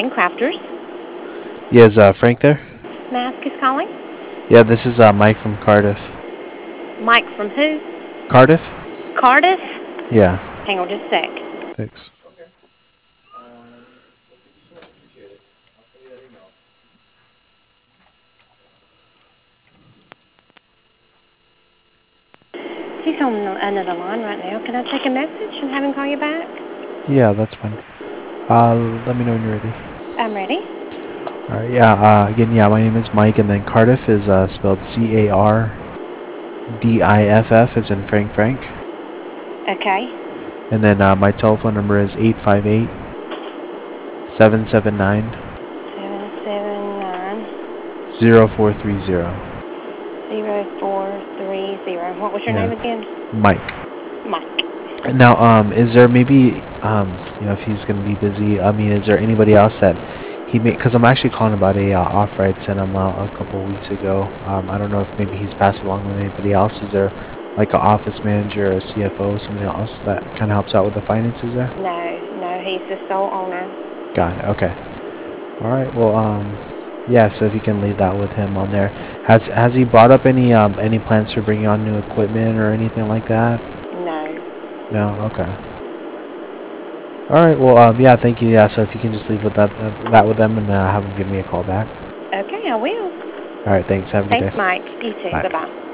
Crane Crafters. Yeah, is Frank there? May I ask who's calling? Yeah, this is Mike from Cardiff. Mike from who? Cardiff? Cardiff? Yeah, Hang on just a sec. thanks. He's on another line right now. Can I take a message and have him call you back? Yeah, that's fine. Let me know when you're ready. I'm ready. Alright, yeah, again, yeah, my name is Mike, and then Cardiff is spelled Cardiff, as in Frank. Okay. And then my telephone number is 858 779 779 0430. 0430. What was your Yeah, name again? Mike. Mike. Now, is there maybe, if he's gonna be busy, I mean, is there anybody else that he may? Because I'm actually calling about a offer I'd sent him out a couple weeks ago. I don't know if maybe he's passed along with anybody else. Is there like an office manager, a CFO, somebody else that kind of helps out with the finances there? No, he's the sole owner. Got it. Okay. All right. Well, yeah. So if you can leave that with him on there. Has he brought up any plans for bringing on new equipment or anything like that? No. No. Okay. All right. Well, yeah. Thank you. Yeah. So if you can just leave with that with them and have them give me a call back. Okay, I will. All right. Thanks. Have a good day. Thanks, Mike. You too. Bye. Bye-bye.